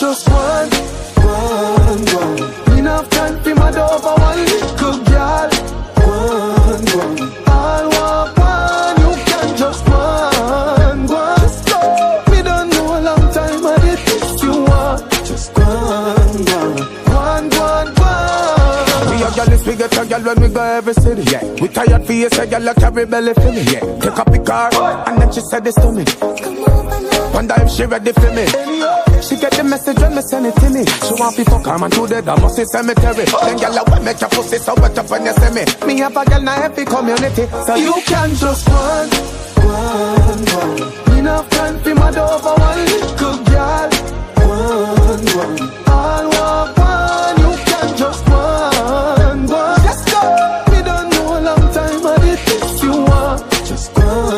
just one. Enough time for my door for one little girl. One. I'll walk one, you can just one. Just go. Me don't know a long time, I did this you want. Just one. We a girl, we get a girl when we go every city. Yeah. We tired for you, say girl, like carry belly for me. Yeah. Take up the car, and then she said this to me. Wonder if she ready for me. She get the message when me send it to me. She want people come and do the must see cemetery. Then girl, I will make your pussy so wet up when you see me. Me have a girl in every community, so you can just one. Enough time for my door for one little girl. One. I'll walk one, you can just one. Let's go. We don't know a long time, I did this you want. Just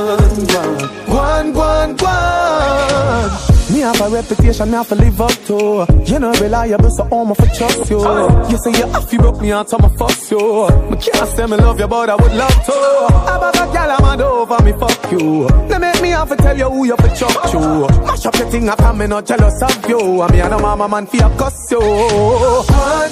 one. Me have a reputation, me have to live up to. You know reliable, so I'm for trust you. You say you have you broke me out, so I'ma fuss you. Me can't say me love you, but I would love to. I bag a girl, I'm mad over me, fuck you. They make me have to tell you who you for chuck you. Mash up your thing, I can't me not jealous of you. I mean, I know mama man for your cuss you. One.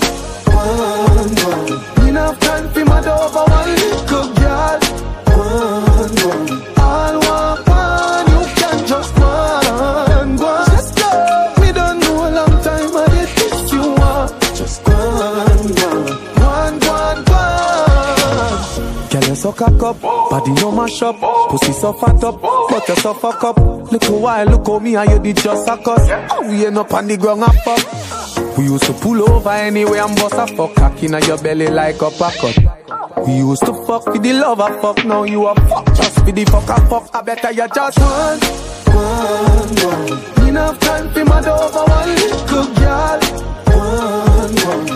Enough time for my door for one little girl. One. I'll walk one, you can just one. Just go. We don't know a long time, I did this you want. Just one. Girl, you so cock up, body you mash up, pussy so fat up, but you so fuck up. Look a while, look at me and you did just a cuss. Oh, we end up on the ground and fuck. We used to pull over anyway and bust a fuck, cock in your belly like a packet. We used to fuck for the love of fuck, now you a fuck just for the fuck of fuck. I better you just one. Enough time for my door for one little girl. One.